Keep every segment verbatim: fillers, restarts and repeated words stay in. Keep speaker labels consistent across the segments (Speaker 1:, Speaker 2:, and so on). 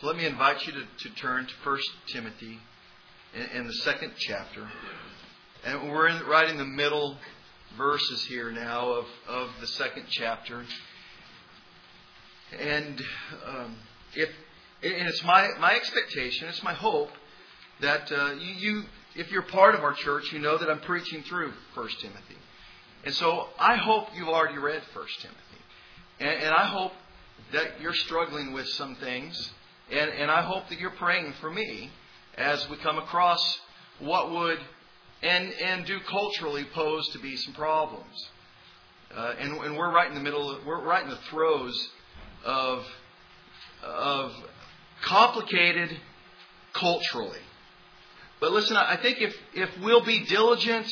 Speaker 1: So let me invite you to, to turn to First Timothy in, in the second chapter. And we're in, right in the middle verses here now of, of the second chapter. And um, if and it's my, my expectation, it's my hope that uh, you, you, if you're part of our church, you know that I'm preaching through First Timothy. And so I hope you've already read First Timothy. And, and I hope that you're struggling with some things. And, and I hope that you're praying for me as we come across what would and, and do culturally pose to be some problems. Uh, and, and we're right in the middle, of, we're right in the throes of, of complicated culturally. But listen, I think if, if we'll be diligent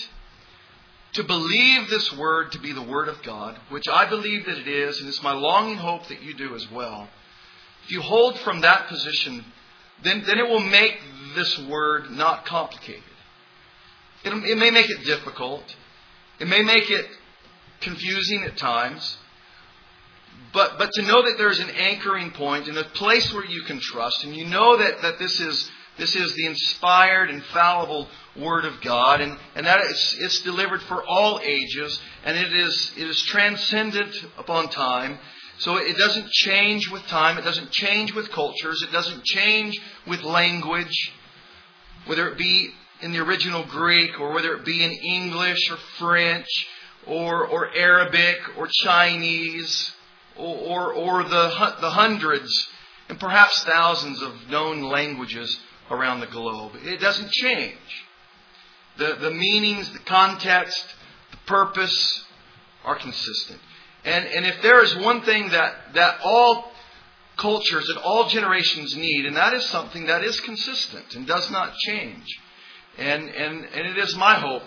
Speaker 1: to believe this word to be the Word of God, which I believe that it is, and it's my longing hope that you do as well. If you hold from that position, then, then it will make this word not complicated. It, it may make it difficult. It may make it confusing at times. But, but to know that there's an anchoring point and a place where you can trust, and you know that, that this is This is the inspired, infallible Word of God, and, and that it's, it's delivered for all ages, and it is it is transcendent upon time. So it doesn't change with time, it doesn't change with cultures, it doesn't change with language, whether it be in the original Greek, or whether it be in English or French, or or Arabic or Chinese, or or, or the the hundreds and perhaps thousands of known languages around the globe. It doesn't change. The, the meanings, the context, the purpose are consistent. And, and if there is one thing that, that all cultures and all generations need, and that is something that is consistent and does not change. And, and, and it is my hope,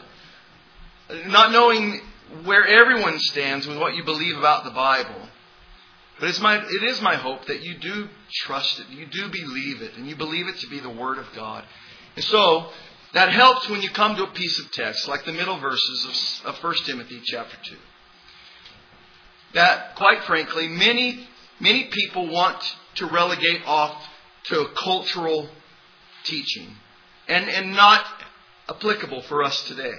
Speaker 1: not knowing where everyone stands with what you believe about the Bible, but it's my, it is my hope that you do trust it, you do believe it, and you believe it to be the Word of God. And so, that helps when you come to a piece of text, like the middle verses of, of First Timothy chapter two. That, quite frankly, many, many people want to relegate off to a cultural teaching, and, and not applicable for us today.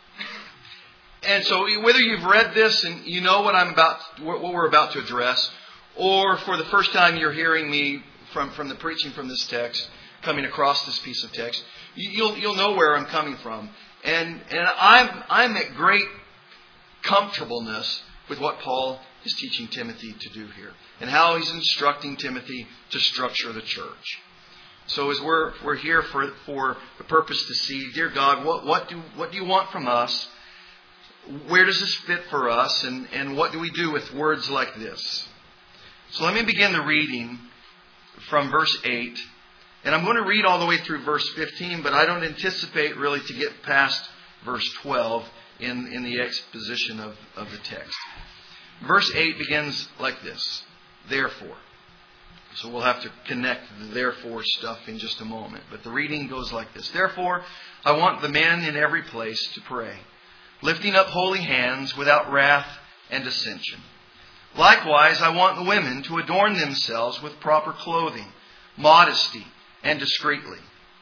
Speaker 1: And so, whether you've read this and you know what I'm about, what we're about to address, or for the first time you're hearing me from, from the preaching from this text, coming across this piece of text, you'll you'll know where I'm coming from, and and I'm I'm at great comfortableness with what Paul is teaching Timothy to do here, and how he's instructing Timothy to structure the church. So as we're we're here for for the purpose to see, dear God, what what do what do you want from us? Where does this fit for us? And, and what do we do with words like this? So let me begin the reading from verse eight. And I'm going to read all the way through verse fifteen, but I don't anticipate really to get past verse twelve in, in the exposition of, of the text. Verse eight begins like this. Therefore. So we'll have to connect the therefore stuff in just a moment. But the reading goes like this. Therefore, I want the men in every place to pray, lifting up holy hands without wrath and dissension. Likewise, I want the women to adorn themselves with proper clothing, modesty and discreetly.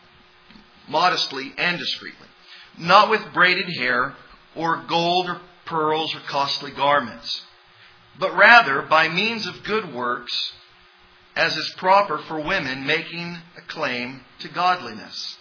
Speaker 1: Modestly and discreetly. Not with braided hair or gold or pearls or costly garments, but rather by means of good works, as is proper for women making a claim to godliness.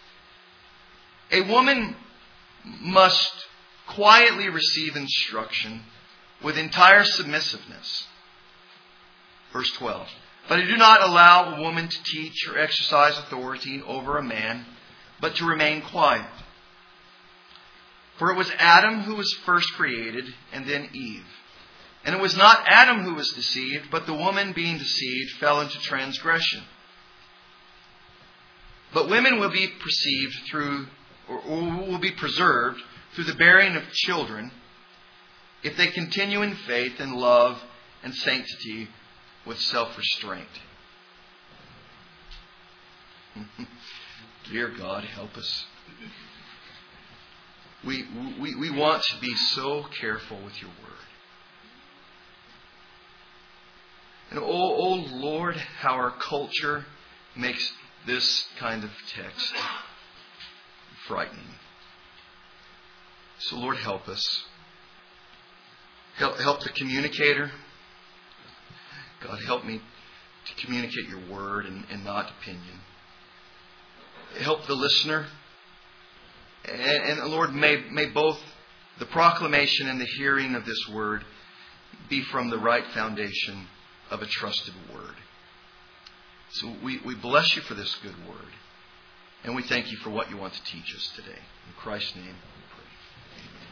Speaker 1: A woman must quietly receive instruction with entire submissiveness. Verse twelve. But I do not allow a woman to teach or exercise authority over a man, but to remain quiet. For it was Adam who was first created, and then Eve. And it was not Adam who was deceived, but the woman being deceived fell into transgression. But women will be perceived through, or will be preserved through the bearing of children, if they continue in faith and love and sanctity with self-restraint. Dear God, help us. We, we, we want to be so careful with your word. And oh, oh Lord, how our culture makes this kind of text frightening. So Lord, help us. Help, help the communicator. God, help me to communicate your word and, and not opinion. Help the listener. And, and Lord, may, may both the proclamation and the hearing of this word be from the right foundation of a trusted word. So we, we bless you for this good word. And we thank you for what you want to teach us today. In Christ's name we pray. Amen.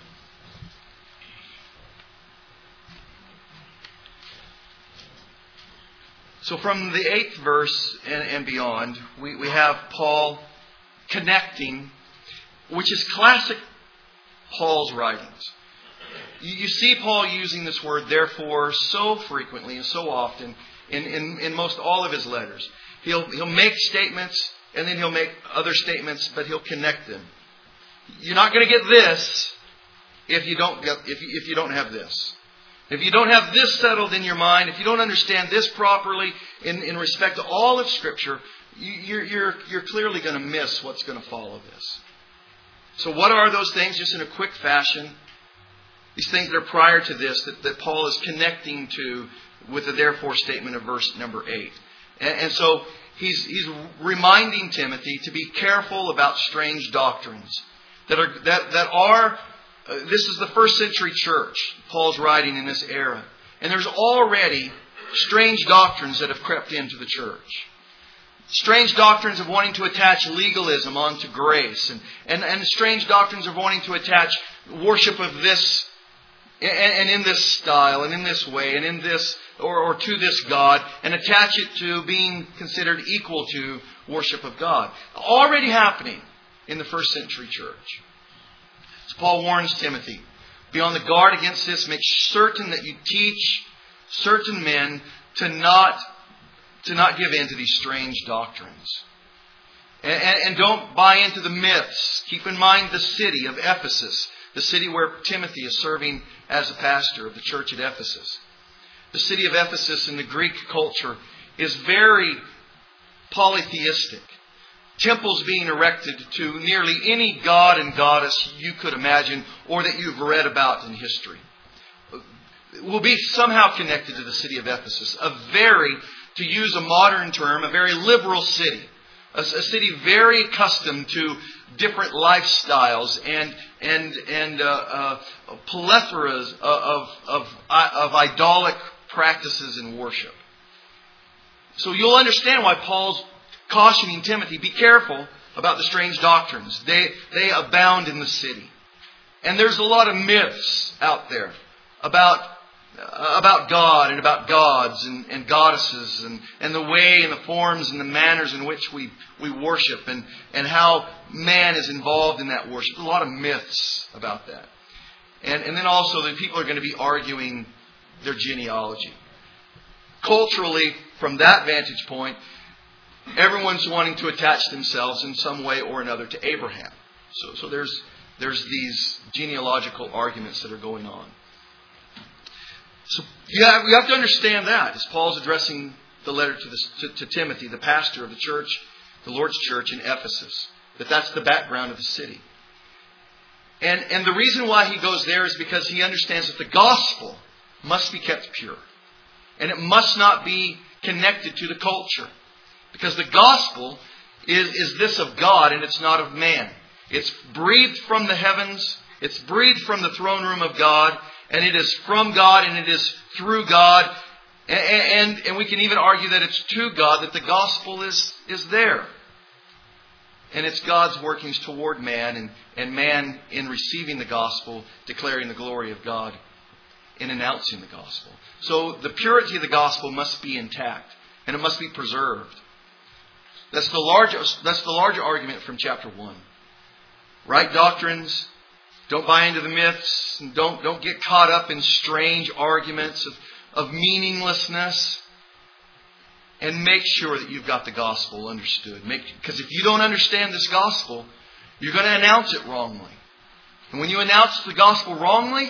Speaker 1: So from the eighth verse and, and beyond, we, we have Paul connecting, which is classic Paul's writings. You, you see Paul using this word therefore so frequently and so often in, in, in most all of his letters. He'll, he'll make statements and then he'll make other statements, but he'll connect them. You're not going to get this if you don't get, if you, if you don't have this. If you don't have this settled in your mind, if you don't understand this properly in, in respect to all of Scripture, you, you're, you're, you're clearly going to miss what's going to follow this. So what are those things, just in a quick fashion? These things that are prior to this that, that Paul is connecting to with the therefore statement of verse number eight. And, and so he's, he's reminding Timothy to be careful about strange doctrines that are, that, that are Uh, this is the first century church, Paul's writing in this era. And there's already strange doctrines that have crept into the church. Strange doctrines of wanting to attach legalism onto grace. And, and, and strange doctrines of wanting to attach worship of this, and, and in this style, and in this way, and in this, or, or to this God, and attach it to being considered equal to worship of God. Already happening in the first century church. So Paul warns Timothy, be on the guard against this. Make certain that you teach certain men to not, to not give in to these strange doctrines. And, and, and don't buy into the myths. Keep in mind the city of Ephesus, the city where Timothy is serving as a pastor of the church at Ephesus. The city of Ephesus in the Greek culture is very polytheistic. Temples being erected to nearly any god and goddess you could imagine or that you've read about in history. Will be somehow connected to the city of Ephesus. A very, to use a modern term, a very liberal city. A, a city very accustomed to different lifestyles and and and uh, uh, plethoras of, of, of idolic practices and worship. So you'll understand why Paul's cautioning Timothy, be careful about the strange doctrines. They they abound in the city. And there's a lot of myths out there about uh, about God and about gods and, and goddesses and, and the way and the forms and the manners in which we, we worship and, and how man is involved in that worship. A lot of myths about that. And, and then also that people are going to be arguing their genealogy. Culturally, from that vantage point, everyone's wanting to attach themselves in some way or another to Abraham. So, so there's there's these genealogical arguments that are going on. So you have, you have to understand that as Paul's addressing the letter to, this, to, to Timothy, the pastor of the church, the Lord's church in Ephesus, that that's the background of the city. And, and the reason why he goes there is because he understands that the gospel must be kept pure. And it must not be connected to the culture. Because the gospel is, is this of God and it's not of man. It's breathed from the heavens. It's breathed from the throne room of God. And it is from God and it is through God. And, and, and we can even argue that it's to God that the gospel is, is there. And it's God's workings toward man and, and man in receiving the gospel, declaring the glory of God in announcing the gospel. So the purity of the gospel must be intact and it must be preserved. That's the larger, that's the larger argument from chapter one. Right doctrines. Don't buy into the myths. And don't, don't get caught up in strange arguments of, of meaninglessness. And make sure that you've got the gospel understood. Make, because if you don't understand this gospel, you're going to announce it wrongly. And when you announce the gospel wrongly,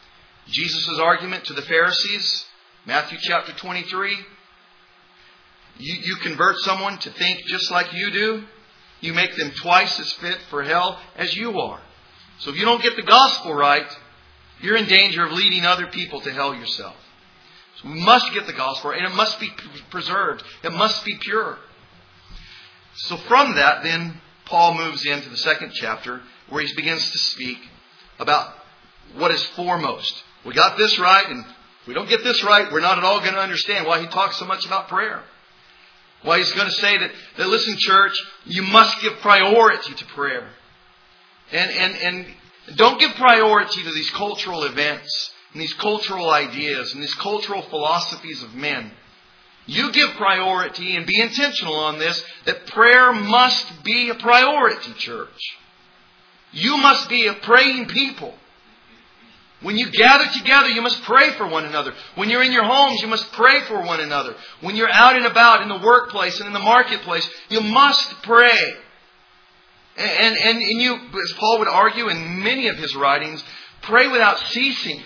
Speaker 1: Jesus' argument to the Pharisees, Matthew chapter twenty-three, You, you convert someone to think just like you do. You make them twice as fit for hell as you are. So if you don't get the gospel right, you're in danger of leading other people to hell yourself. So we must get the gospel right, and it must be preserved. It must be pure. So from that, then, Paul moves into the second chapter where he begins to speak about what is foremost. We got this right, and if we don't get this right, we're not at all going to understand why he talks so much about prayer. Why he's going to say that, that listen, church, you must give priority to prayer. And, and, and don't give priority to these cultural events and these cultural ideas and these cultural philosophies of men. You give priority and be intentional on this, that prayer must be a priority, church. You must be a praying people. When you gather together, you must pray for one another. When you're in your homes, you must pray for one another. When you're out and about in the workplace and in the marketplace, you must pray. And, and, and you, as Paul would argue in many of his writings, pray without ceasing.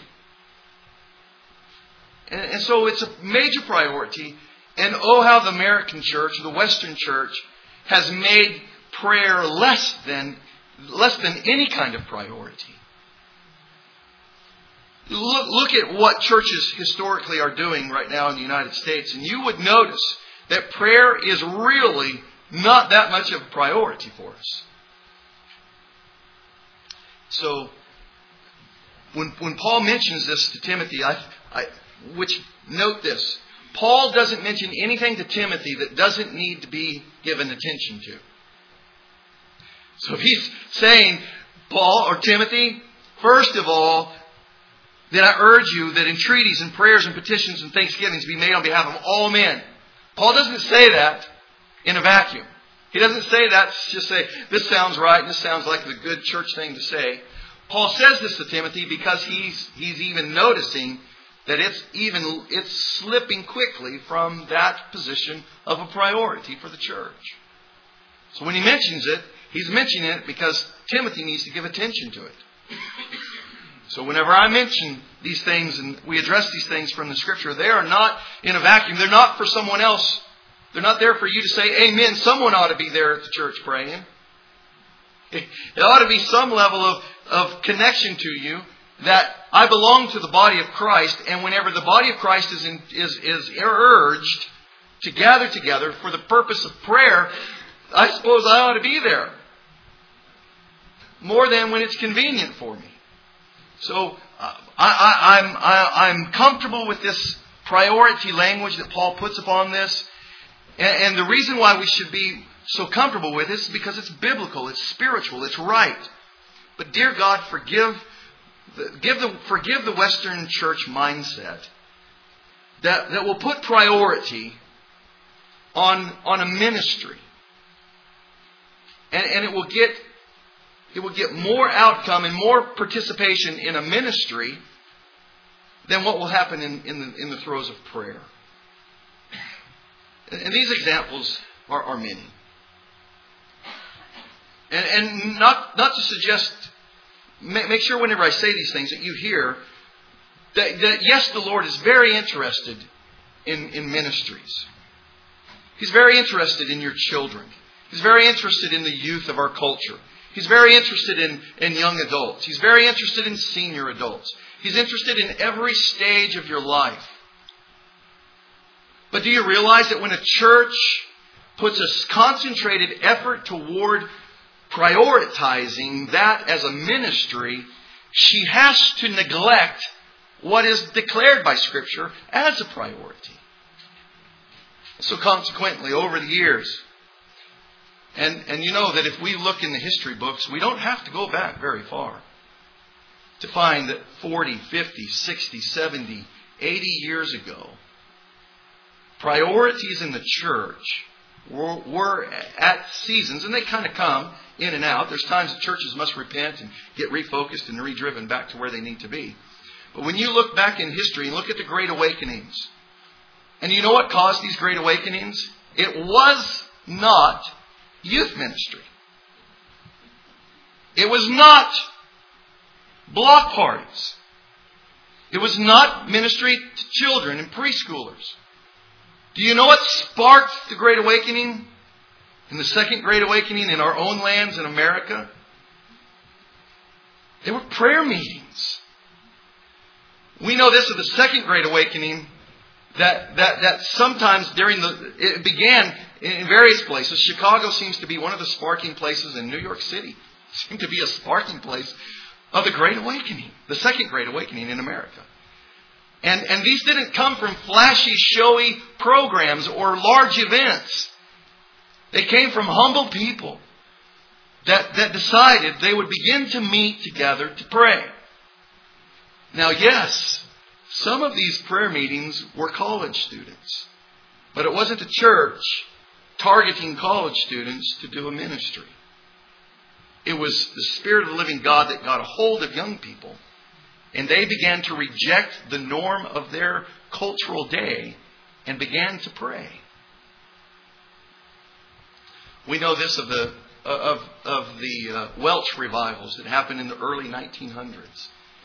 Speaker 1: And, and so it's a major priority. And oh, how the American church, the Western church, has made prayer less than, less than any kind of priority. Look, look at what churches historically are doing right now in the United States, and you would notice that prayer is really not that much of a priority for us. So, when when Paul mentions this to Timothy, I, I, which note this, Paul doesn't mention anything to Timothy that doesn't need to be given attention to. So if he's saying, Paul or Timothy, first of all, then I urge you that entreaties and prayers and petitions and thanksgivings be made on behalf of all men. Paul doesn't say that in a vacuum. He doesn't say that to just say, this sounds right and this sounds like the good church thing to say. Paul says this to Timothy because he's he's even noticing that it's even it's slipping quickly from that position of a priority for the church. So when he mentions it, he's mentioning it because Timothy needs to give attention to it. So whenever I mention these things and we address these things from the Scripture, they are not in a vacuum. They're not for someone else. They're not there for you to say, amen. Someone ought to be there at the church praying. It ought to be some level of, of connection to you that I belong to the body of Christ, and whenever the body of Christ is, in, is, is urged to gather together for the purpose of prayer, I suppose I ought to be there. More than when it's convenient for me. So uh, I, I, I'm, I, I'm comfortable with this priority language that Paul puts upon this. And, and the reason why we should be so comfortable with this is because it's biblical, it's spiritual, it's right. But dear God, forgive the, give the, forgive the Western church mindset that, that will put priority on, on a ministry. And, and it will get... It will get more outcome and more participation in a ministry than what will happen in, in, the, in the throes of prayer. And, and these examples are, are many. And, and not, not to suggest, make, make sure whenever I say these things that you hear that, that yes, the Lord is very interested in, in ministries. He's very interested in your children. He's very interested in the youth of our culture. He's very interested in, in young adults. He's very interested in senior adults. He's interested in every stage of your life. But do you realize that when a church puts a concentrated effort toward prioritizing that as a ministry, she has to neglect what is declared by Scripture as a priority. So consequently, over the years, And, and you know that if we look in the history books, we don't have to go back very far to find that forty, fifty, sixty, seventy, eighty years ago, priorities in the church were, were at seasons, and they kind of come in and out. There's times that churches must repent and get refocused and redriven back to where they need to be. But when you look back in history and look at the Great Awakenings, and you know what caused these Great Awakenings? It was not youth ministry. It was not block parties. It was not ministry to children and preschoolers. Do you know what sparked the Great Awakening? In the Second Great Awakening in our own lands in America? They were prayer meetings. We know this of the Second Great Awakening, that, that, that sometimes during the, it began in various places. Chicago seems to be one of the sparking places, and New York City seemed to be a sparking place of the Great Awakening, the Second Great Awakening in America. And, and these didn't come from flashy, showy programs or large events. They came from humble people that, that decided they would begin to meet together to pray. Now, yes, some of these prayer meetings were college students. But it wasn't a church targeting college students to do a ministry. It was the Spirit of the living God that got a hold of young people. And they began to reject the norm of their cultural day and began to pray. We know this of the of of the uh, Welsh revivals that happened in the early nineteen hundreds.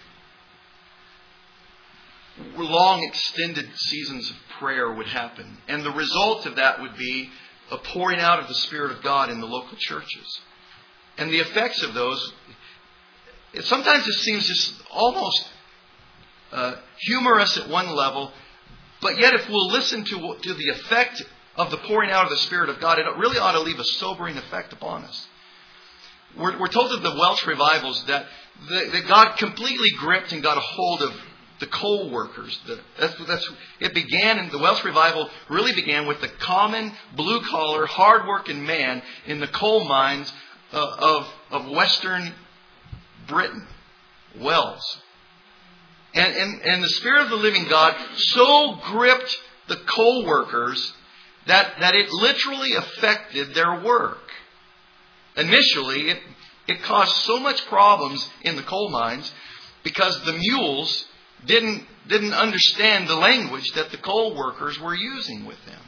Speaker 1: Long extended seasons of prayer would happen, and the result of that would be a pouring out of the Spirit of God in the local churches. And the effects of those, it, sometimes it seems just almost uh, humorous at one level, but yet if we'll listen to, to the effect of the pouring out of the Spirit of God, it really ought to leave a sobering effect upon us. We're, we're told of the Welsh revivals that, the, that God completely gripped and got a hold of the coal workers. The, that's, that's, it began, in the Welsh revival really began with the common, blue-collar, hard-working man in the coal mines uh, of, of Western Britain, Wales. And, and, and the Spirit of the living God so gripped the coal workers that, that it literally affected their work. Initially, it, it caused so much problems in the coal mines because the mules didn't, didn't understand the language that the coal workers were using with them.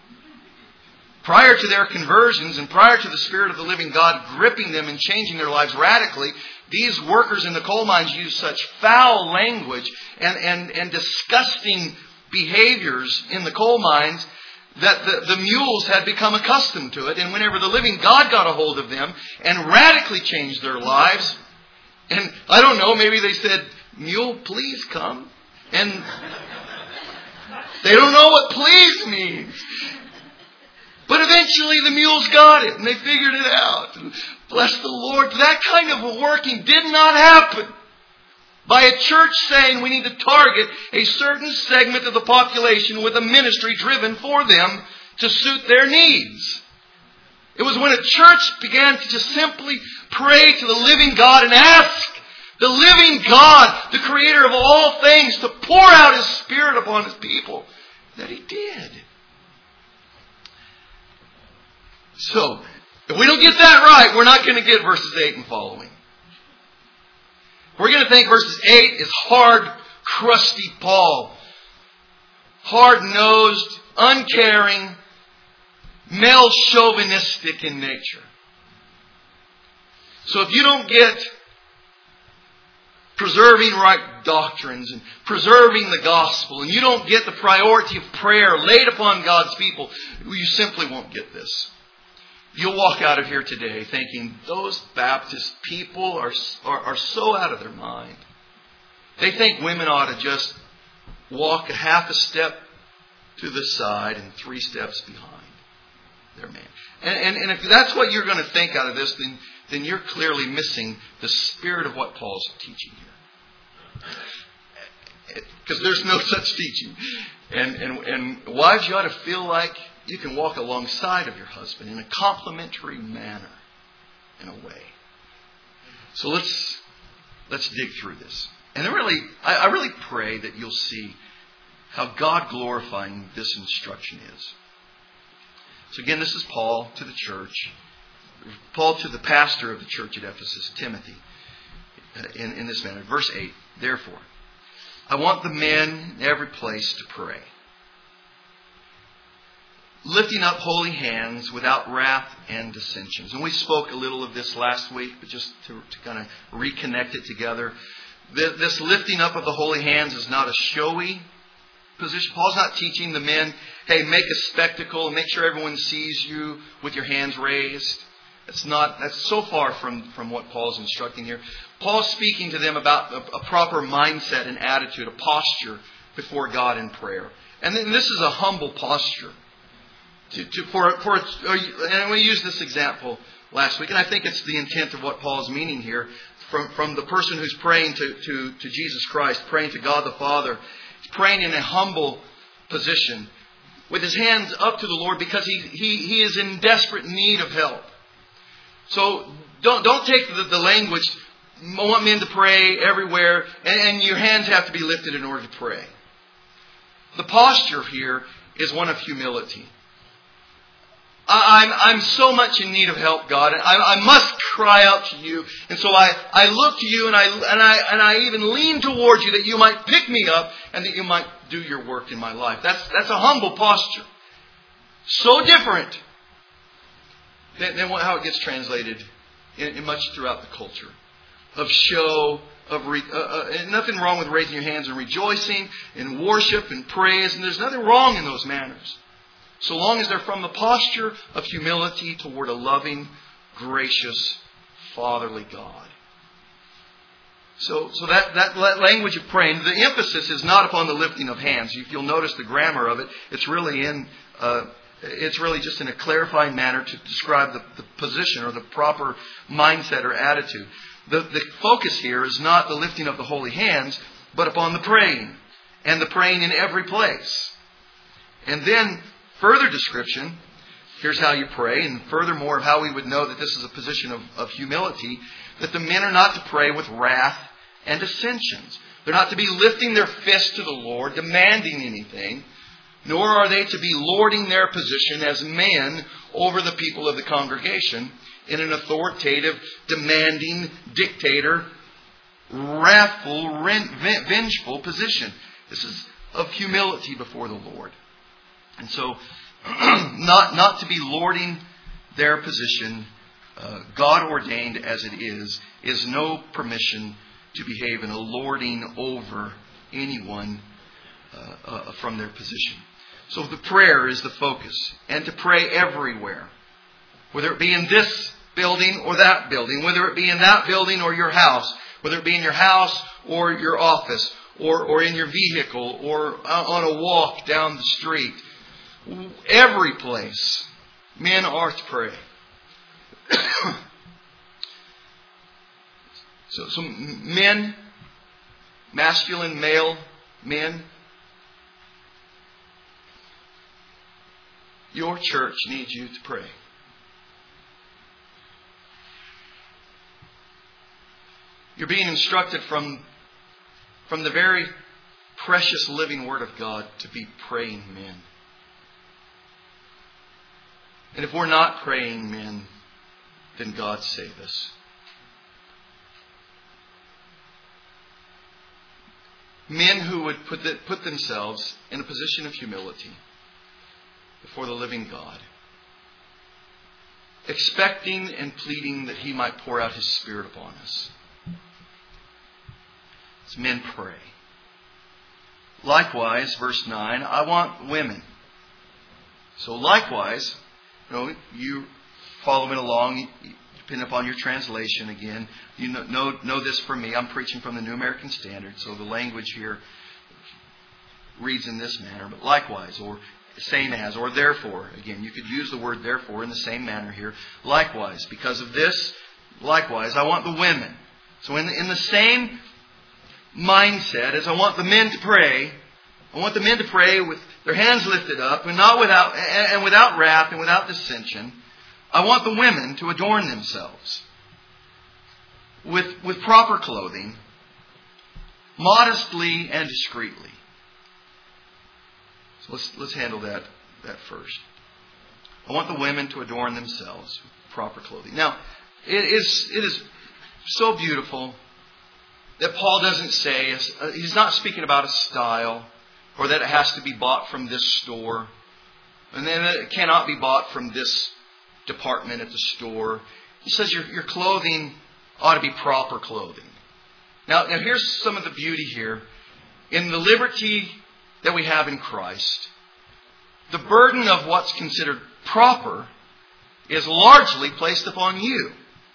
Speaker 1: Prior to their conversions and prior to the Spirit of the living God gripping them and changing their lives radically, these workers in the coal mines used such foul language and, and, and disgusting behaviors in the coal mines that the, the mules had become accustomed to it. And whenever the living God got a hold of them and radically changed their lives, and I don't know, maybe they said, "Mule, please come." And they don't know what please means. But eventually the mules got it and they figured it out. And bless the Lord. That kind of a working did not happen by a church saying we need to target a certain segment of the population with a ministry driven for them to suit their needs. It was when a church began to just simply pray to the living God and ask the living God, the creator of all things, to pour out His Spirit upon His people, that He did. So, if we don't get that right, we're not going to get verses eight and following. We're going to think verses eight is hard, crusty Paul. Hard-nosed, uncaring, male chauvinistic in nature. So if you don't get preserving right doctrines and preserving the gospel, and you don't get the priority of prayer laid upon God's people, you simply won't get this. You'll walk out of here today thinking, those Baptist people are, are, are so out of their mind. They think women ought to just walk a half a step to the side and three steps behind their man. And, and, and if that's what you're going to think out of this, then, then you're clearly missing the spirit of what Paul's teaching here. Because there's no such teaching. And, and, and wives, you ought to feel like you can walk alongside of your husband in a complimentary manner, in a way. So let's let's dig through this. And I really, I, I really pray that you'll see how God glorifying this instruction is. So again, this is Paul to the church. Paul to the pastor of the church at Ephesus, Timothy, in, in this manner. Verse eight, therefore, I want the men in every place to pray, lifting up holy hands without wrath and dissensions. And we spoke a little of this last week, but just to, to kind of reconnect it together. This lifting up of the holy hands is not a showy position. Paul's not teaching the men, hey, make a spectacle, make sure everyone sees you with your hands raised. That's not, that's so far from, from what Paul's instructing here. Paul's speaking to them about a, a proper mindset and attitude, a posture before God in prayer. And then this is a humble posture. To, to, for, for, and we used this example last week, and I think it's the intent of what Paul's meaning here. From, from the person who's praying to, to, to Jesus Christ, praying to God the Father. He's praying in a humble position with his hands up to the Lord because he, he, he is in desperate need of help. So don't, don't take the, the language, I want men to pray everywhere, and, and your hands have to be lifted in order to pray. The posture here is one of humility. I'm, I'm so much in need of help, God. I, I must cry out to you. And so I, I look to you and I, and I, and I even lean towards you that you might pick me up and that you might do your work in my life. That's, that's a humble posture. So different than, than how it gets translated in, in much throughout the culture. Of show, of re, uh, uh, and nothing wrong with raising your hands and rejoicing, and worship and praise. And there's nothing wrong in those manners. So long as they're from the posture of humility toward a loving, gracious, fatherly God. So, so that, that language of praying, the emphasis is not upon the lifting of hands. If you'll notice the grammar of it, it's really in, uh, it's really just in a clarifying manner to describe the, the position or the proper mindset or attitude. The, the focus here is not the lifting of the holy hands, but upon the praying, and the praying in every place. And then further description, here's how you pray, and furthermore of how we would know that this is a position of, of humility, that the men are not to pray with wrath and dissensions. They're not to be lifting their fist to the Lord, demanding anything, nor are they to be lording their position as men over the people of the congregation in an authoritative, demanding, dictator, wrathful, vengeful position. This is of humility before the Lord. And so, not not to be lording their position, uh, God ordained as it is, is no permission to behave in a lording over anyone uh, uh, from their position. So the prayer is the focus, and to pray everywhere, whether it be in this building or that building, whether it be in that building or your house, whether it be in your house or your office, or or in your vehicle, or on a walk down the street. Every place, men are to pray. so, so men, masculine, male men, your church needs you to pray. You're being instructed from, from the very precious living Word of God to be praying men. And if we're not praying men, then God save us. Men who would put, the, put themselves in a position of humility before the living God, expecting and pleading that He might pour out His Spirit upon us. As men pray. Likewise, verse nine, I want women. So likewise, you know, you following along, depending upon your translation again, you know, know, know this from me. I'm preaching from the New American Standard, so the language here reads in this manner. But likewise, or same as, or therefore, again, you could use the word therefore in the same manner here. Likewise, because of this, likewise, I want the women. So in the, in the same mindset as I want the men to pray, I want the men to pray with their hands lifted up and not without and without wrath and without dissension. I want the women to adorn themselves with with proper clothing, modestly and discreetly. So let's let's handle that that first. I want the women to adorn themselves with proper clothing. Now, it is it is so beautiful that Paul doesn't say, he's not speaking about a style, or that it has to be bought from this store, and then it cannot be bought from this department at the store. He says your, your clothing ought to be proper clothing. Now, now here's some of the beauty here. In the liberty that we have in Christ, the burden of what's considered proper is largely placed upon you.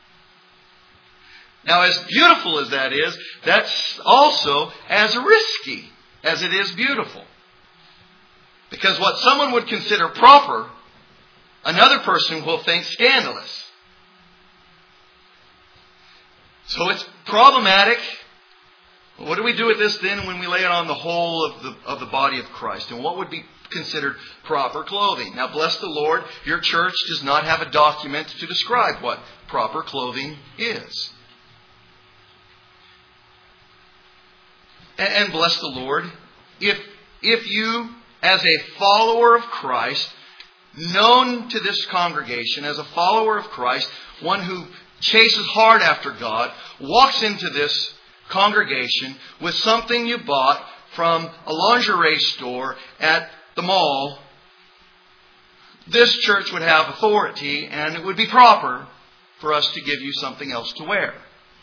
Speaker 1: Now, as beautiful as that is, that's also as risky as it is beautiful. Because what someone would consider proper, another person will think scandalous. So it's problematic. What do we do with this then when we lay it on the whole of the of the body of Christ? And what would be considered proper clothing? Now, bless the Lord, your church does not have a document to describe what proper clothing is. And bless the Lord, if if you, as a follower of Christ, known to this congregation as a follower of Christ, one who chases hard after God, walks into this congregation with something you bought from a lingerie store at the mall, this church would have authority and it would be proper for us to give you something else to wear.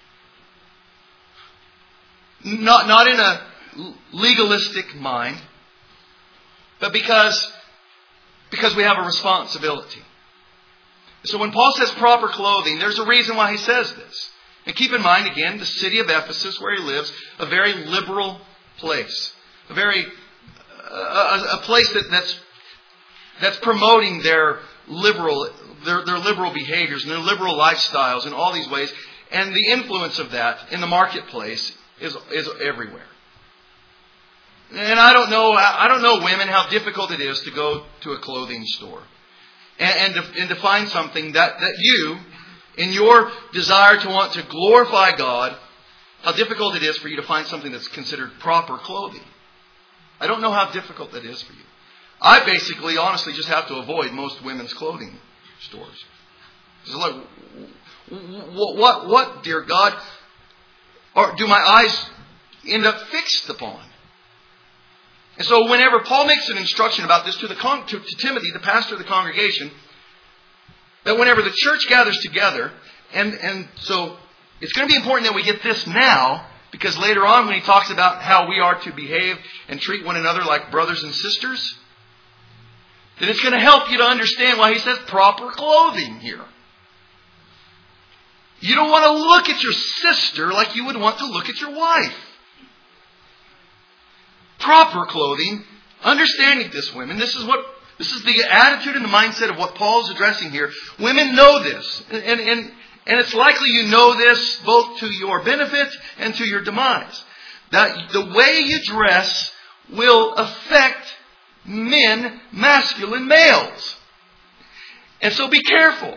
Speaker 1: Not, not in a legalistic mind, but because, because we have a responsibility. So when Paul says proper clothing, there's a reason why he says this. And keep in mind, again, the city of Ephesus, where he lives, a very liberal place. A very, uh, a, a place that, that's, that's promoting their liberal, their, their liberal behaviors and their liberal lifestyles in all these ways. And the influence of that in the marketplace is, is everywhere. And I don't know, I don't know, women, how difficult it is to go to a clothing store and, and, to, and to find something that, that you, in your desire to want to glorify God, how difficult it is for you to find something that's considered proper clothing. I don't know how difficult that is for you. I basically, honestly, just have to avoid most women's clothing stores. It's like, what, what, what, dear God, or do my eyes end up fixed upon? And so whenever Paul makes an instruction about this to, the con- to, to Timothy, the pastor of the congregation, that whenever the church gathers together, and, and so it's going to be important that we get this now, because later on when he talks about how we are to behave and treat one another like brothers and sisters, then it's going to help you to understand why he says proper clothing here. You don't want to look at your sister like you would want to look at your wife. Proper clothing, understanding this, women, this is what this is the attitude and the mindset of what Paul's addressing here. Women know this, and, and, and it's likely you know this both to your benefit and to your demise. That the way you dress will affect men, masculine males. And so be careful.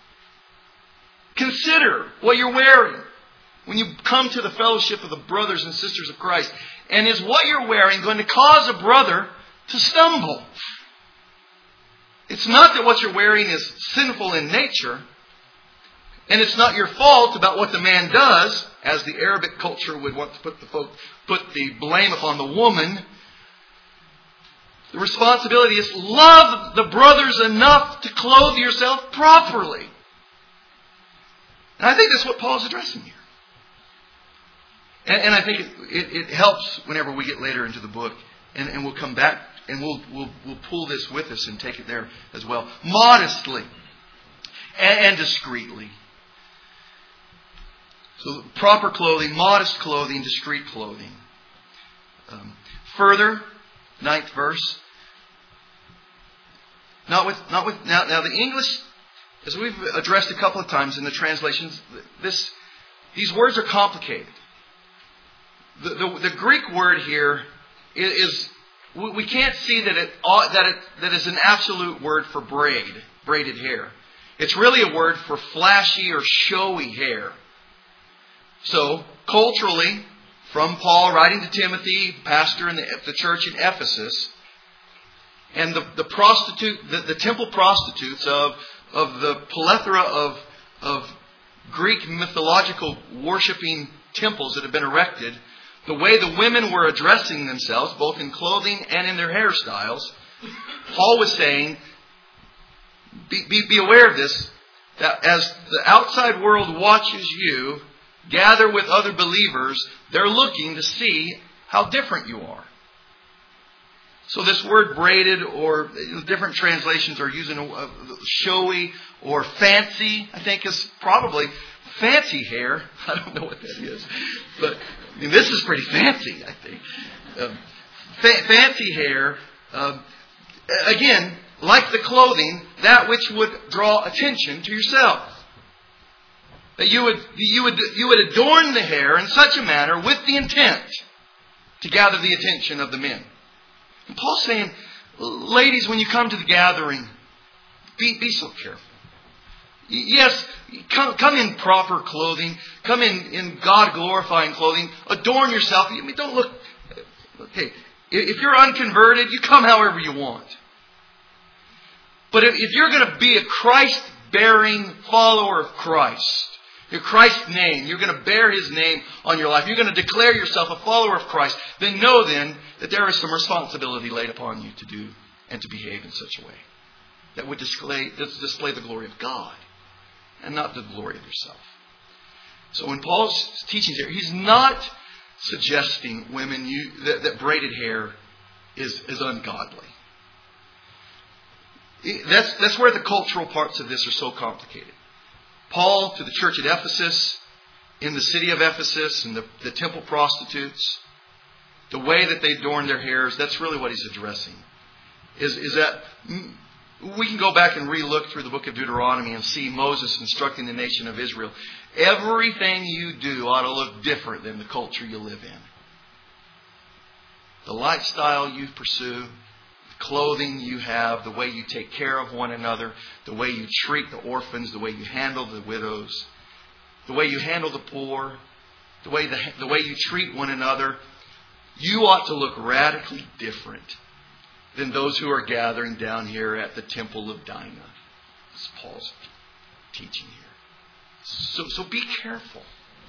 Speaker 1: Consider what you're wearing when you come to the fellowship of the brothers and sisters of Christ. And is what you're wearing going to cause a brother to stumble? It's not that what you're wearing is sinful in nature. And it's not your fault about what the man does, as the Arabic culture would want to put the, folk, put the blame upon the woman. The responsibility is love the brothers enough to clothe yourself properly. And I think that's what Paul's addressing here. And, and I think it, it, it helps whenever we get later into the book. And, and we'll come back and we'll, we'll, we'll pull this with us and take it there as well. Modestly and, and discreetly. So proper clothing, modest clothing, discreet clothing. Um, further, ninth verse. Not with, not with, now, now the English, as we've addressed a couple of times in the translations, this, these words are complicated. The, the, the Greek word here is, is, we can't see that it, that it, that is an absolute word for braid, braided hair. It's really a word for flashy or showy hair. So, culturally, from Paul writing to Timothy, pastor in the, the church in Ephesus, and the, the prostitute, the, the temple prostitutes of, of the plethora of, of Greek mythological worshipping temples that have been erected, the way the women were addressing themselves, both in clothing and in their hairstyles, Paul was saying, be, be, be aware of this, that as the outside world watches you gather with other believers, they're looking to see how different you are. So this word braided, or different translations are using a, a showy or fancy, I think is probably fancy hair. I don't know what that is. But I mean, this is pretty fancy, I think. Um, fa- fancy hair, uh, again, like the clothing, that which would draw attention to yourself. That you would, you would, you would adorn the hair in such a manner with the intent to gather the attention of the men. And Paul's saying, ladies, when you come to the gathering, be, be so careful. Yes, come, come in proper clothing. Come in, in God-glorifying clothing. Adorn yourself. I mean, don't look... Okay, if you're unconverted, you come however you want. But if, if you're going to be a Christ-bearing follower of Christ, your Christ's name, you're going to bear His name on your life, you're going to declare yourself a follower of Christ, then know then that there is some responsibility laid upon you to do and to behave in such a way that would display, display the glory of God and not the glory of yourself. So when Paul's teaching here, he's not suggesting women you, that, that braided hair is, is ungodly. That's, that's where the cultural parts of this are so complicated. Paul, to the church at Ephesus, in the city of Ephesus, and the, the temple prostitutes, the way that they adorn their hairs, that's really what he's addressing. Is, is that we can go back and re-look through the book of Deuteronomy and see Moses instructing the nation of Israel. Everything you do ought to look different than the culture you live in. The lifestyle you pursue, clothing you have, the way you take care of one another, the way you treat the orphans, the way you handle the widows, the way you handle the poor, the way the, the way you treat one another, you ought to look radically different than those who are gathering down here at the temple of Dinah. That's Paul's teaching here. So, so be careful.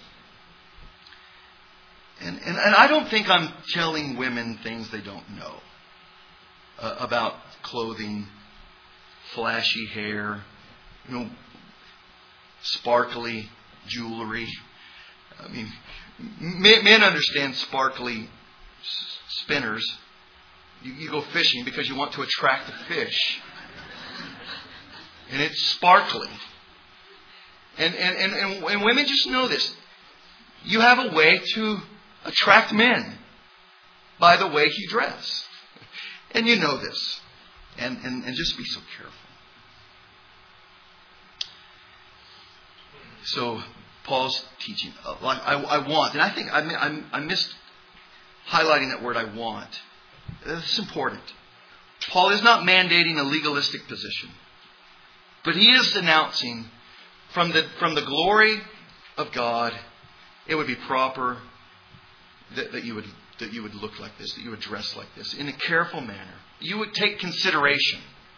Speaker 1: And, and, and I don't think I'm telling women things they don't know. Uh, about clothing, flashy hair, you know, sparkly jewelry. I mean, men, men understand sparkly spinners. You, you go fishing because you want to attract the fish. And it's sparkly. And, and, and, and, and women just know this. You have a way to attract men by the way you dress. And you know this. And, and, and just be so careful. So, Paul's teaching. I, I want, and I think I, I, I missed highlighting that word, I want. It's important. Paul is not mandating a legalistic position. But he is announcing from the, from the glory of God, it would be proper that, that you would that you would look like this, that you would dress like this, in a careful manner. You would take consideration.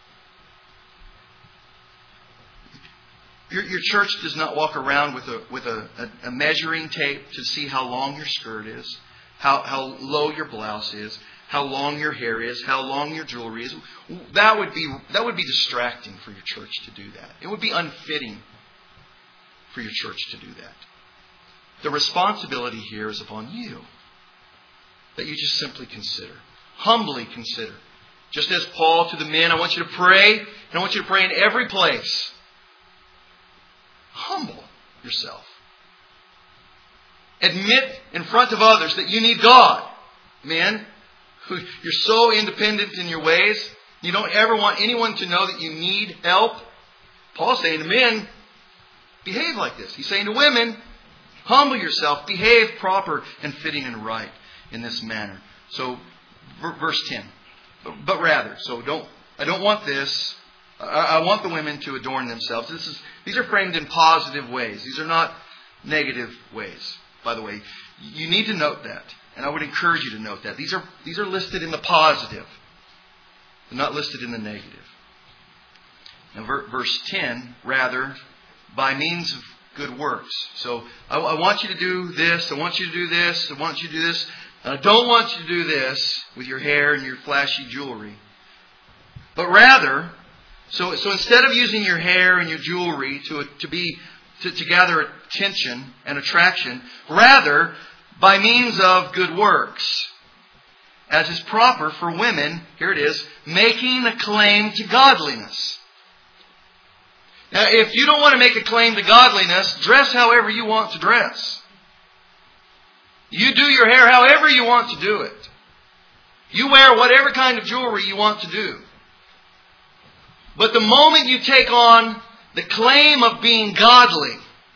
Speaker 1: Your, your church does not walk around with a with a, a, a measuring tape to see how long your skirt is, how, how low your blouse is, how long your hair is, how long your jewelry is. That would be that would be distracting for your church to do that. It would be unfitting for your church to do that. The responsibility here is upon you. That you just simply consider. Humbly consider. Just as Paul to the men, I want you to pray. And I want you to pray in every place. Humble yourself. Admit in front of others that you need God. Men, who you're so independent in your ways. You don't ever want anyone to know that you need help. Paul's saying to men, behave like this. He's saying to women, humble yourself. Behave proper and fitting and right in this manner. So, verse ten. But rather, so don't, I don't want this. I, I want the women to adorn themselves. This is, these are framed in positive ways. These are not negative ways, by the way. You need to note that. And I would encourage you to note that. These are, these are listed in the positive. They're not listed in the negative. Now, verse ten, rather, by means of good works. So, I, I want you to do this. I want you to do this. I want you to do this. And I don't want you to do this with your hair and your flashy jewelry. But rather, so, so instead of using your hair and your jewelry to, to be, to, to gather attention and attraction, rather, by means of good works. as is proper for women, here it is, making a claim to godliness. Now, if you don't want to make a claim to godliness, dress however you want to dress. You do your hair however you want to do it. You wear whatever kind of jewelry you want to do. But the moment you take on the claim of being godly,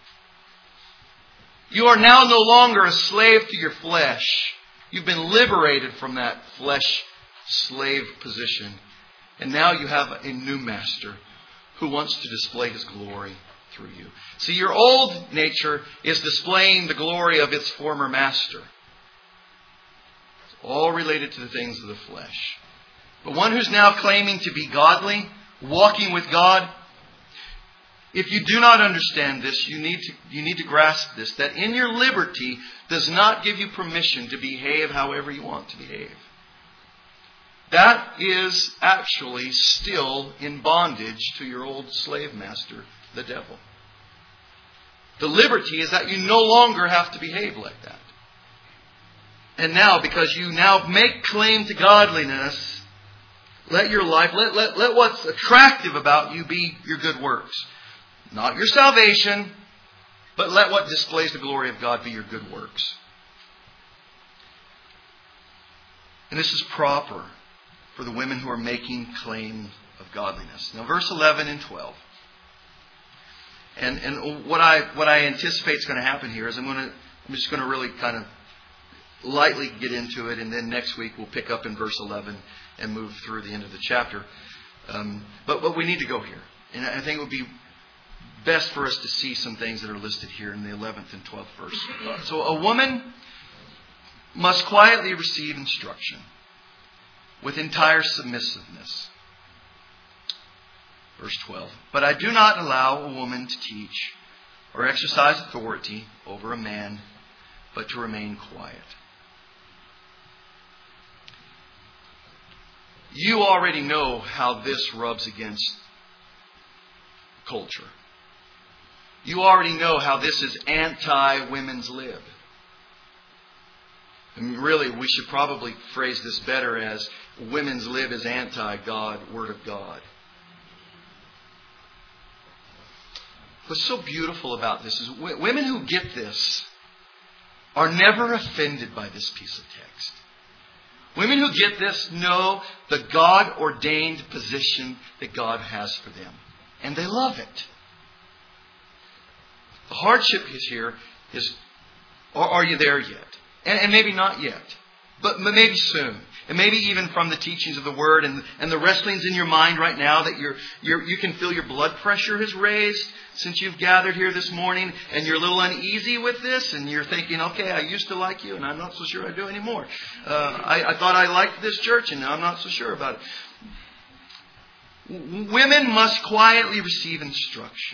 Speaker 1: you are now no longer a slave to your flesh. You've been liberated from that flesh slave position. And now you have a new master who wants to display His glory through you. See, your old nature is displaying the glory of its former master. It's all related to the things of the flesh. But one who's now claiming to be godly, walking with God, if you do not understand this, you need to, you need to grasp this, that in your liberty does not give you permission to behave however you want to behave. That is actually still in bondage to your old slave master, the devil. The liberty is that you no longer have to behave like that. And now, because you now make claim to godliness, let your life, let, let, let what's attractive about you be your good works. Not your salvation, but let what displays the glory of God be your good works. And this is proper for the women who are making claim of godliness. Now, verse eleven and twelve. And and what I what I anticipate is going to happen here is I'm going to I'm just going to really kind of lightly get into it, and then next week we'll pick up in verse eleven and move through the end of the chapter. Um, but but we need to go here, and I think it would be best for us to see some things that are listed here in the eleventh and twelfth verse. So a woman must quietly receive instruction with entire submissiveness. Verse twelve. But I do not allow a woman to teach or exercise authority over a man, but to remain quiet. You already know how this rubs against culture. You already know how this is anti-women's lib. And really, we should probably phrase this better as women's lib is anti-God, Word of God. What's so beautiful about this is w- women who get this are never offended by this piece of text. Women who get this know the God-ordained position that God has for them. And they love it. The hardship is here is, are, are you there yet? And, and maybe not yet. But maybe soon. And maybe even from the teachings of the Word and, and the wrestlings in your mind right now that you're, you're, you can feel your blood pressure has raised since you've gathered here this morning, and you're a little uneasy with this, and you're thinking, okay, I used to like you, and I'm not so sure I do anymore. Uh, I, I thought I liked this church, and now I'm not so sure about it. Women must quietly receive instruction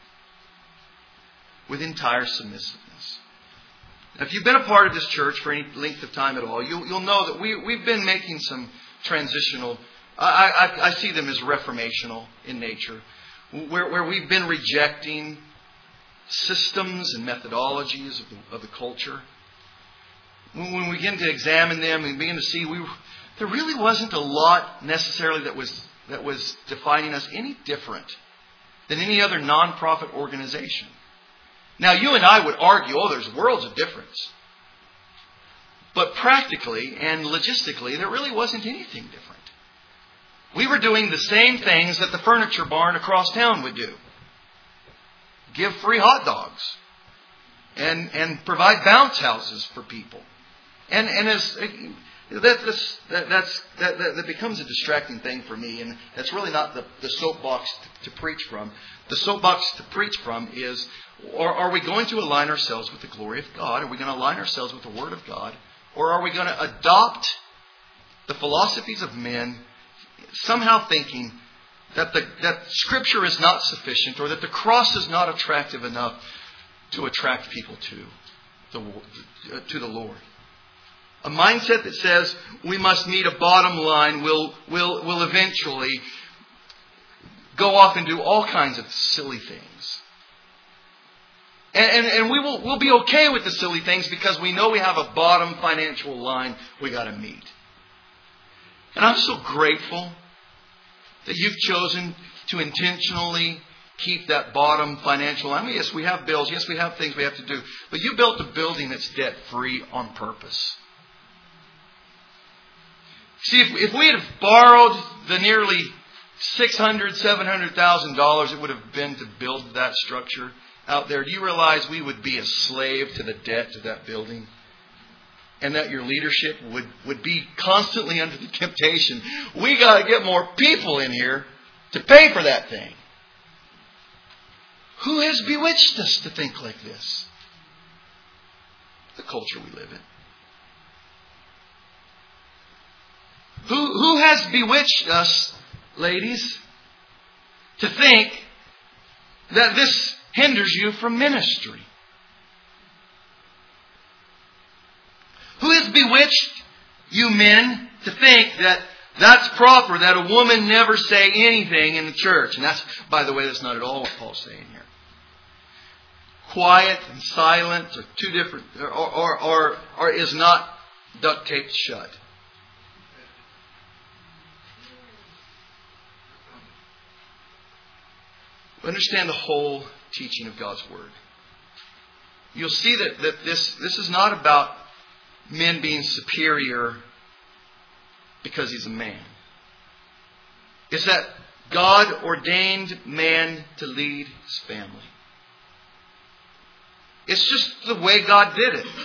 Speaker 1: with entire submissiveness. Now, if you've been a part of this church for any length of time at all, you'll, you'll know that we, we've been making some transitional, I, I, I see them as reformational in nature, where, where we've been rejecting systems and methodologies of the, of the culture. When we begin to examine them and begin to see, we, there really wasn't a lot necessarily that was, that was defining us any different than any other non-profit organization. Now, you and I would argue, oh, there's worlds of difference. But practically and logistically, there really wasn't anything different. We were doing the same things that the furniture barn across town would do. Give free hot dogs. And, and provide bounce houses for people. And, and as, that, that's, that, that's, that, that, that becomes a distracting thing for me. And that's really not the, the soapbox to, to preach from. The soapbox to preach from is, or are we going to align ourselves with the glory of God? Are we going to align ourselves with the Word of God? Or are we going to adopt the philosophies of men, somehow thinking that the, that Scripture is not sufficient, or that the cross is not attractive enough to attract people to the, to the Lord? A mindset that says we must meet a bottom line will, will, will eventually go off and do all kinds of silly things. And, and, and we will we'll be okay with the silly things because we know we have a bottom financial line we got to meet. And I'm so grateful that you've chosen to intentionally keep that bottom financial. I mean, yes, we have bills. Yes, we have things we have to do. But you built a building that's debt-free on purpose. See, if, if we had borrowed the nearly six hundred thousand dollars, seven hundred thousand dollars it would have been to build that structure out there, do you realize we would be a slave to the debt of that building? And that your leadership would, would be constantly under the temptation. We got to get more people in here to pay for that thing. Who has bewitched us to think like this? The culture we live in. Who, who has bewitched us, ladies, to think that this hinders you from ministry? Who has bewitched you men to think that that's proper, that a woman never say anything in the church? And that's, by the way, that's not at all what Paul's saying here. Quiet and silent are two different, or, or, or, or is not duct taped shut. Understand the whole teaching of God's Word. You'll see that, that this, this is not about men being superior because he's a man. It's that God ordained man to lead his family. It's just the way God did it.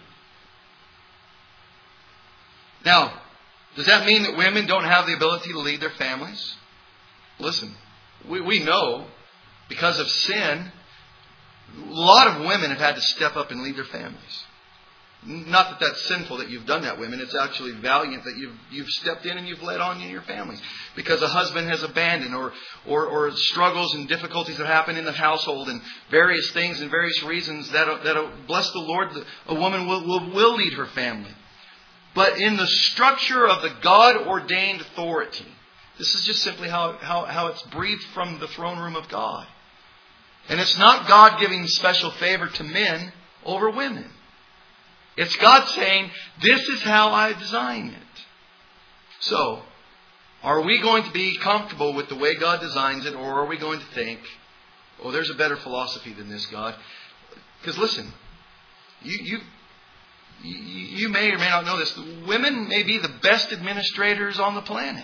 Speaker 1: Now, does that mean that women don't have the ability to lead their families? Listen, we, we know because of sin, a lot of women have had to step up and lead their families. Not that that's sinful that you've done that, women. It's actually valiant that you've you've stepped in and you've led on in your families. Because a husband has abandoned or, or, or struggles and difficulties that happen in the household and various things and various reasons that, that bless the Lord, a woman will, will, will lead her family. But in the structure of the God-ordained authority, this is just simply how, how, how it's breathed from the throne room of God. And it's not God giving special favor to men over women. It's God saying, this is how I design it. So, are we going to be comfortable with the way God designs it, or are we going to think, oh, there's a better philosophy than this, God? Because listen, you, you, you may or may not know this. Women may be the best administrators on the planet.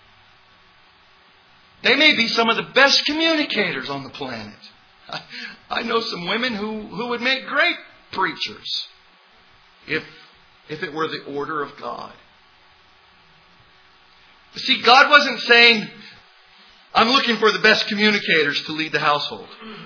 Speaker 1: They may be some of the best communicators on the planet. I, I know some women who, who would make great preachers. If, if it were the order of God. But see, God wasn't saying, I'm looking for the best communicators to lead the household.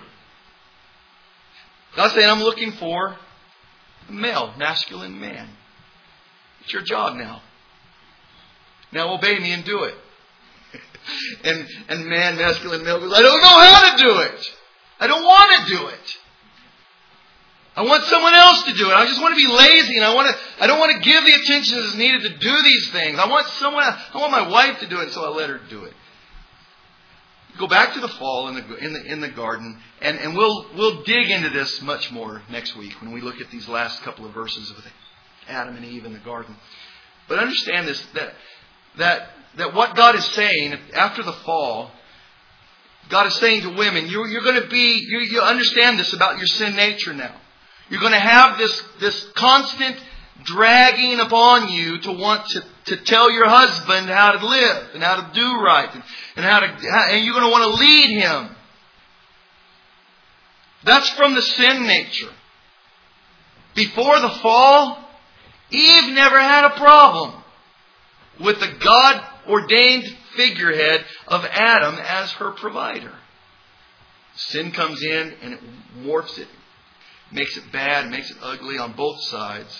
Speaker 1: God's saying, I'm looking for a male, masculine man. It's your job now. Now obey me and do it. and, and man, masculine male goes, I don't know how to do it. I don't want to do it. I want someone else to do it. I just want to be lazy, and I want to. I don't want to give the attention that's needed to do these things. I want someone. I want my wife to do it, so I let her do it. Go back to the fall in the in the in the garden, and, and we'll we'll dig into this much more next week when we look at these last couple of verses of Adam and Eve in the garden. But understand this: that that that what God is saying after the fall, God is saying to women, you're you're going to be. You you understand this about your sin nature now. You're going to have this, this constant dragging upon you to want to, to tell your husband how to live and how to do right and, and how to and you're going to want to lead him. That's from the sin nature. Before the fall, Eve never had a problem with the God-ordained figurehead of Adam as her provider. Sin comes in and it warps it. Makes it bad, makes it ugly on both sides.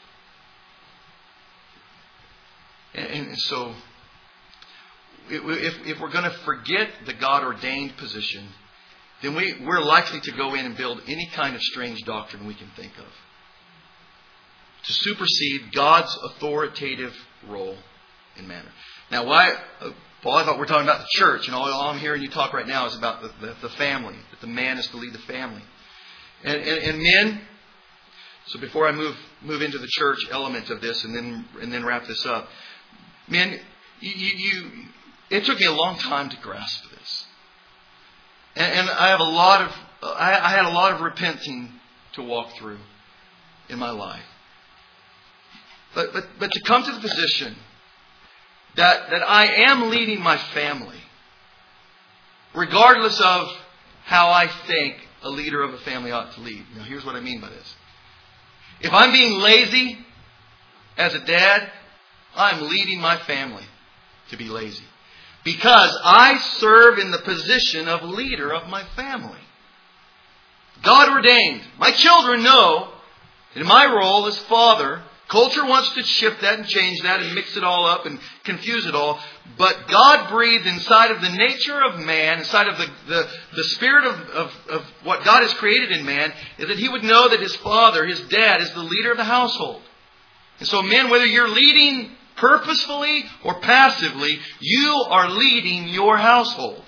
Speaker 1: And, and so, if, if we're going to forget the God-ordained position, then we, we're likely to go in and build any kind of strange doctrine we can think of. To supersede God's authoritative role in manner. Now, why, uh, Paul, I thought we were talking about the church, and all, all I'm hearing you talk right now is about the, the, the family, that the man is to lead the family. And, and, and men, so before I move move into the church element of this and then and then wrap this up, men, you, you, you it took me a long time to grasp this. And, and I have a lot of, I, I had a lot of repenting to walk through in my life. But, but, but to come to the position that, that I am leading my family, regardless of how I think a leader of a family ought to lead. Now, here's what I mean by this. If I'm being lazy as a dad, I'm leading my family to be lazy. Because I serve in the position of leader of my family. God ordained. My children know that in my role as father, culture wants to shift that and change that and mix it all up and confuse it all. But God breathed inside of the nature of man, inside of the, the, the spirit of, of, of what God has created in man, is that he would know that his father, his dad, is the leader of the household. And so men, whether you're leading purposefully or passively, you are leading your household.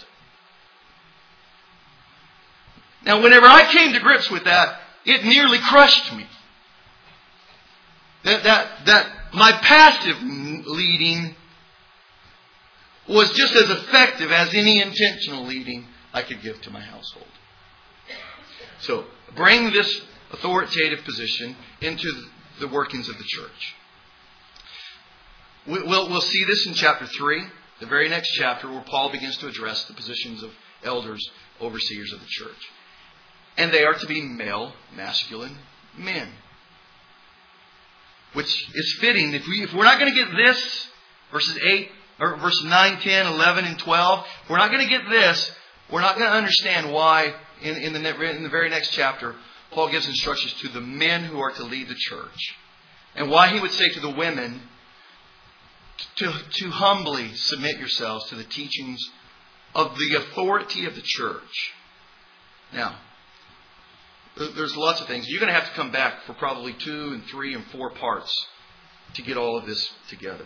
Speaker 1: Now, whenever I came to grips with that, it nearly crushed me. That, that, that my passive leading was just as effective as any intentional leading I could give to my household. So, bring this authoritative position into the workings of the church. We'll, we'll see this in chapter three, the very next chapter, where Paul begins to address the positions of elders, overseers of the church. And they are to be male, masculine men. Which is fitting. If, we, if we're not going to get this, verses eight, or verses nine, ten, eleven, and twelve, if we're not going to get this, we're not going to understand why, in, in, the, in the very next chapter, Paul gives instructions to the men who are to lead the church. And why he would say to the women, To, to humbly submit yourselves to the teachings of the authority of the church. Now, there's lots of things. You're going to have to come back for probably two and three and four parts to get all of this together.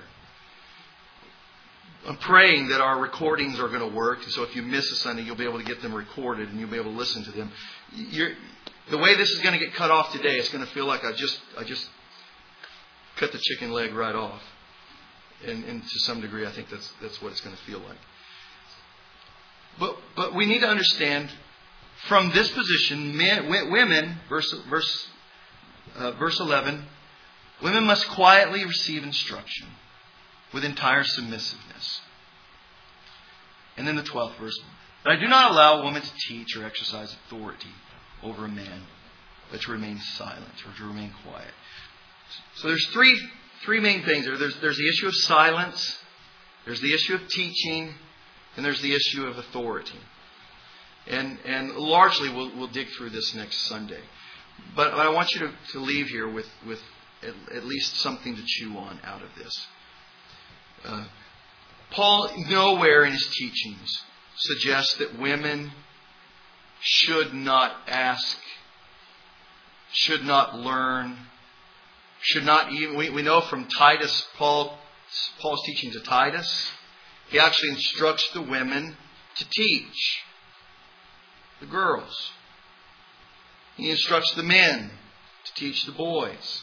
Speaker 1: I'm praying that our recordings are going to work. So if you miss a Sunday, you'll be able to get them recorded and you'll be able to listen to them. You're, the way this is going to get cut off today, it's going to feel like I just I just cut the chicken leg right off. And, and to some degree, I think that's that's what it's going to feel like. But but we need to understand from this position, men, women, verse verse uh, verse eleven, women must quietly receive instruction with entire submissiveness. And then the twelfth verse, but I do not allow a woman to teach or exercise authority over a man, but to remain silent or to remain quiet. So there's three. Three main things. There's, there's the issue of silence, there's the issue of teaching, and there's the issue of authority. And and largely we'll, we'll dig through this next Sunday. But, but I want you to, to leave here with, with at, at least something to chew on out of this. Uh, Paul nowhere in his teachings suggests that women should not ask, should not learn, should not even, we, we know from Titus, Paul, Paul's teaching to Titus, he actually instructs the women to teach the girls. He instructs the men to teach the boys.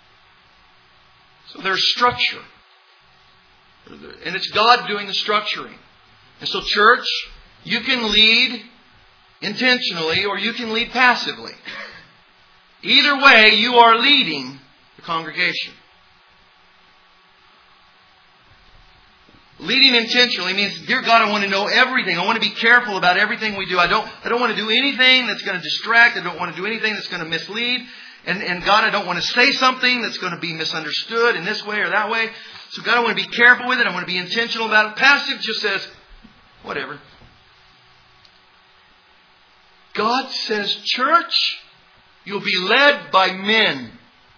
Speaker 1: So there's structure. And it's God doing the structuring. And so church, you can lead intentionally or you can lead passively. Either way, you are leading the congregation. Leading intentionally means, dear God, I want to know everything. I want to be careful about everything we do. I don't, I don't want to do anything that's going to distract. I don't want to do anything that's going to mislead. And, and God, I don't want to say something that's going to be misunderstood in this way or that way. So God, I want to be careful with it. I want to be intentional about it. Passive just says, whatever. God says, church, you'll be led by men.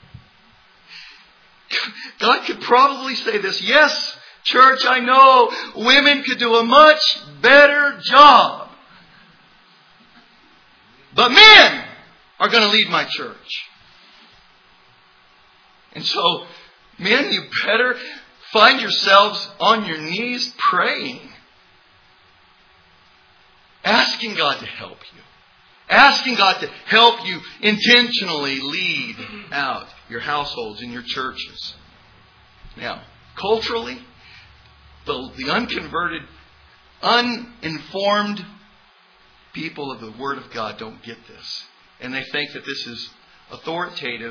Speaker 1: God could probably say this. Yes, church, I know women could do a much better job. But men are going to lead my church. And so, men, you better find yourselves on your knees praying. Asking God to help you. Asking God to help you intentionally lead out your households and your churches. Now, culturally, the, the unconverted, uninformed people of the Word of God don't get this. And they think that this is authoritative,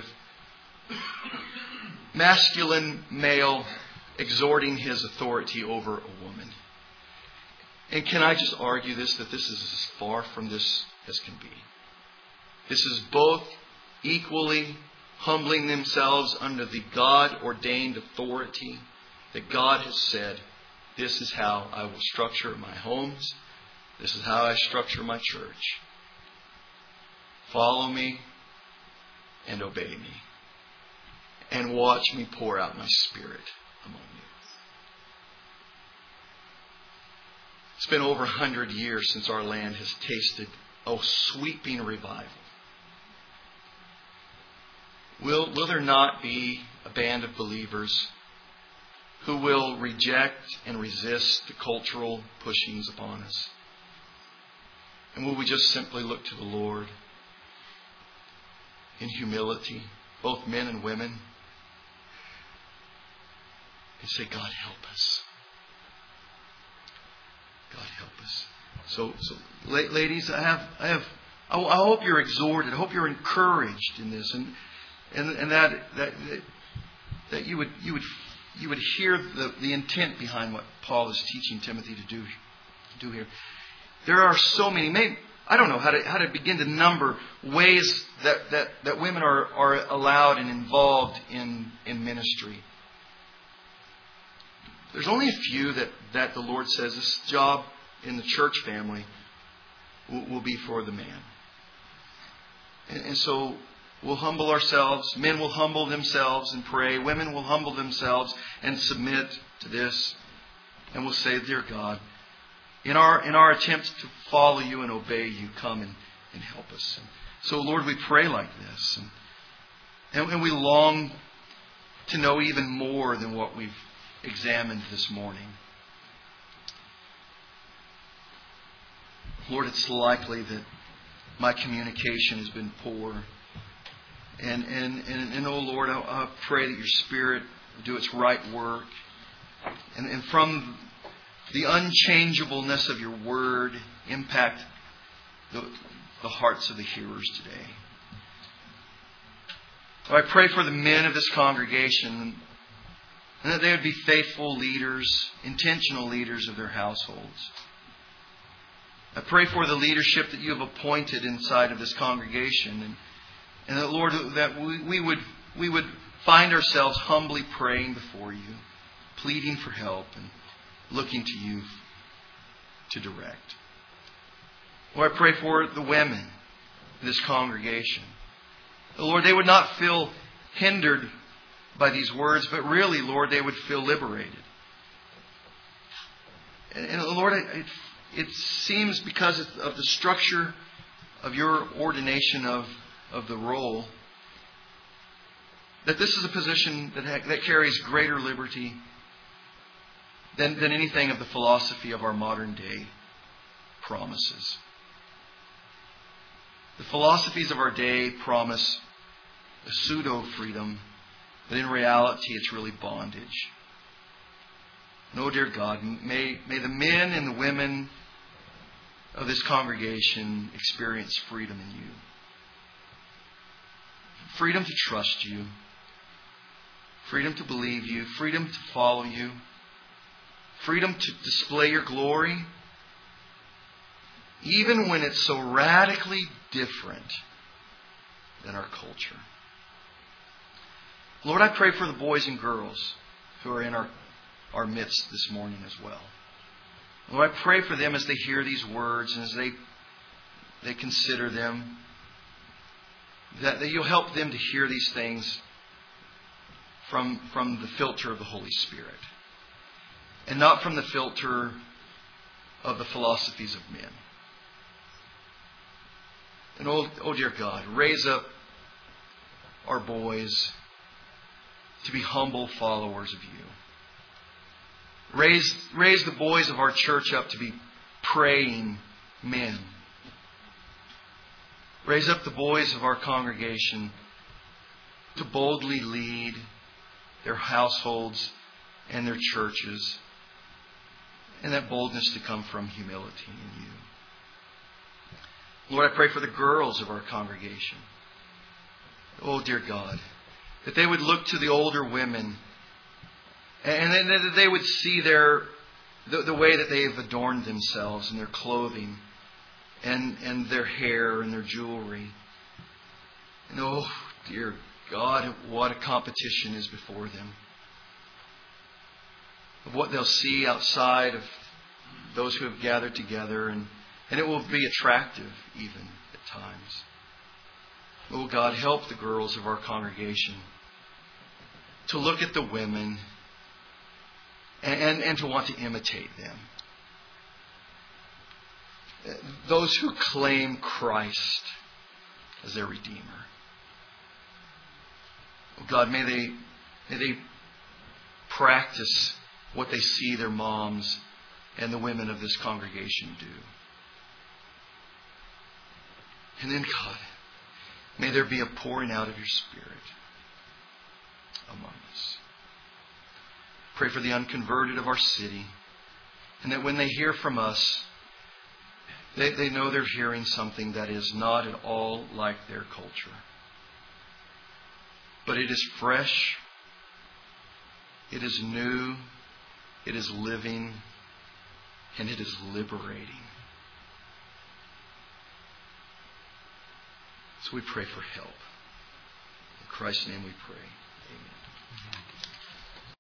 Speaker 1: masculine male exhorting his authority over a woman. And can I just argue this, that this is as far from this as can be. This is both equally humbling themselves under the God-ordained authority that God has said, this is how I will structure my homes. This is how I structure my church. Follow me and obey me. And watch me pour out my Spirit among you. It's been over a hundred years since our land has tasted a sweeping revival. Will, will there not be a band of believers who will reject and resist the cultural pushings upon us? And will we just simply look to the Lord in humility, both men and women, and say, God, help us. God, help us. So, so ladies, I have, I have, I hope you're exhorted. I hope you're encouraged in this, and and and that that that you would you would you would hear the, the intent behind what Paul is teaching Timothy to do do here. There are so many. Maybe, I don't know how to how to begin to number ways that, that, that women are, are allowed and involved in, in ministry. There's only a few that, that the Lord says this job in the church family will, will be for the man. And, and so we'll humble ourselves. Men will humble themselves and pray. Women will humble themselves and submit to this. And we'll say, dear God, in our in our attempts to follow you and obey you, come and, and help us. And so, Lord, we pray like this. And, and, and we long to know even more than what we've examined this morning. Lord, it's likely that my communication has been poor. And, and, and, and oh Lord, I, I pray that your Spirit will do its right work. And, and from the unchangeableness of your word, impact the, the hearts of the hearers today. So I pray for the men of this congregation, and that they would be faithful leaders, intentional leaders of their households. I pray for the leadership that you have appointed inside of this congregation, and, and that, Lord, that we, we would we would find ourselves humbly praying before you, pleading for help, and looking to you to direct. Lord, I pray for the women in this congregation. Lord, they would not feel hindered by these words, but really, Lord, they would feel liberated. And, and Lord, it, it seems because of the structure of your ordination of, of the role, that this is a position that, ha- that carries greater liberty Than, than anything of the philosophy of our modern day promises. The philosophies of our day promise a pseudo-freedom, but in reality it's really bondage. And oh dear God, may, may the men and the women of this congregation experience freedom in you. Freedom to trust you. Freedom to believe you. Freedom to follow you. Freedom to display your glory, even when it's so radically different than our culture. Lord, I pray for the boys and girls who are in our, our midst this morning as well. Lord, I pray for them as they hear these words and as they, they consider them, that, that you'll help them to hear these things from, from the filter of the Holy Spirit. And not from the filter of the philosophies of men. And oh, oh dear God, raise up our boys to be humble followers of you. Raise, raise the boys of our church up to be praying men. Raise up the boys of our congregation to boldly lead their households and their churches and that boldness to come from humility in you. Lord, I pray for the girls of our congregation. Oh, dear God, that they would look to the older women and that they would see their the, the way that they have adorned themselves and their clothing and, and their hair and their jewelry. And oh, dear God, what a competition is before them. Of what they'll see outside of those who have gathered together, and, and it will be attractive even at times. Oh God, help the girls of our congregation to look at the women and, and, and to want to imitate them. Those who claim Christ as their Redeemer. Oh God, may they, may they practice what they see their moms and the women of this congregation do. And then, God, may there be a pouring out of your Spirit among us. Pray for the unconverted of our city, and that when they hear from us, they, they know they're hearing something that is not at all like their culture. But it is fresh, it is new, it is living, and it is liberating. So we pray for help. In Christ's name we pray. Amen.